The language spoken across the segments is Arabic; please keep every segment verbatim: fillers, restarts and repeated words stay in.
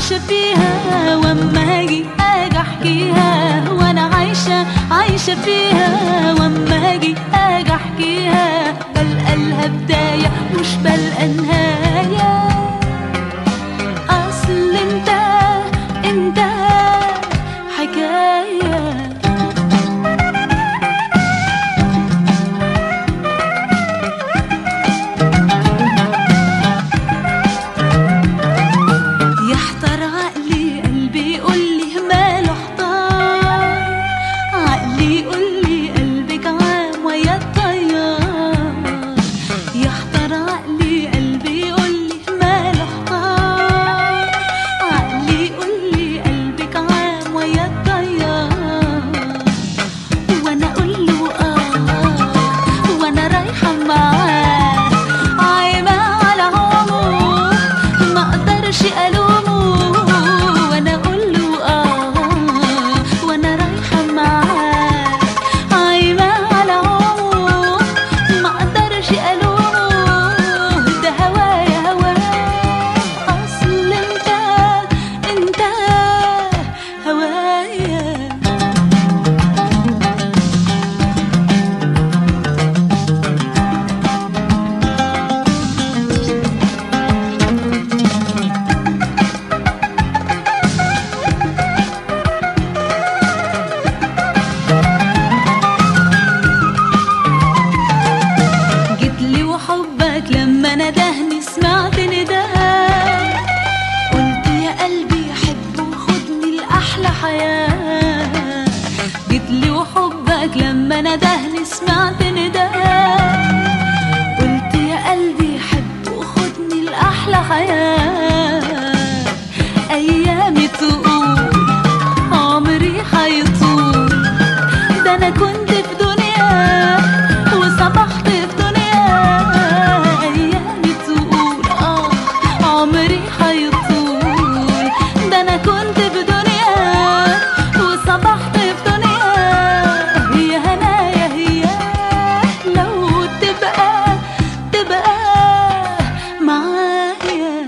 عايشة فيها، واما اجي اجي احكيها وانا عايشة عايشة فيها، واما اجي اجي احكيها بلقى لها بداية مش بلقى نهاية. اصل انت انت حكاية. يحتار عقلي قلبي يقولي ماله احتار، عقلي يقولي قلبك عام ويا الطيار. يحتار عقلي قلبي يقولي ماله احتار، عقلي يقولي قلبك عام ويا الطيار. وانا اقوله اه وانا رايحة معاه عايمة على عمره ما اقدرش الومه. وانا اقوله اه وانا رايحة معاه عايمة على عمره ما اقدرش الومه. ده هوايا هوايا، اصل انت انت هوايا. جيتلي وحبك لما ندهني سمعت نداء، قلت يا قلبي حب وخدني لأحلى حياة. جيتلي وحبك لما ندهني سمعت نداء، قلت يا قلبي حب وخدني لأحلى حياة. أيامي تقول عمري هيطول، ده أنا كنت في دنيا وصبحت في دنيا. أيامي تقول آه عمري هيطول، ده أنا كنت في دنيا وصبحت في دنيا. هي هنايا هي لو تبقى تبقى معايا.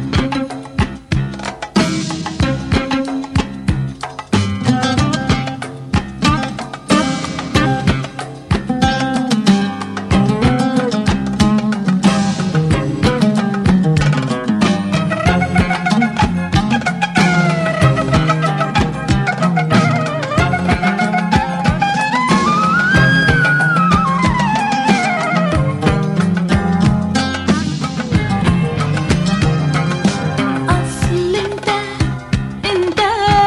أصل انت انت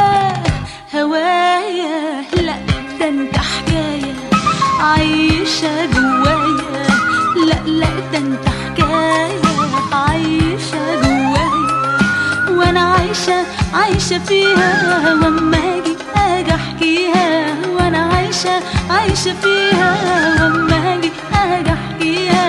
هوايا، لا ده انت حكاية عايشة جوايا. لا لا ده انت حكاية عايشة جوايا، وانا عايشة عايشة فيها، واما اجي اجي احكيها وانا عايشة عايشة فيها، واما اجي اجي احكيها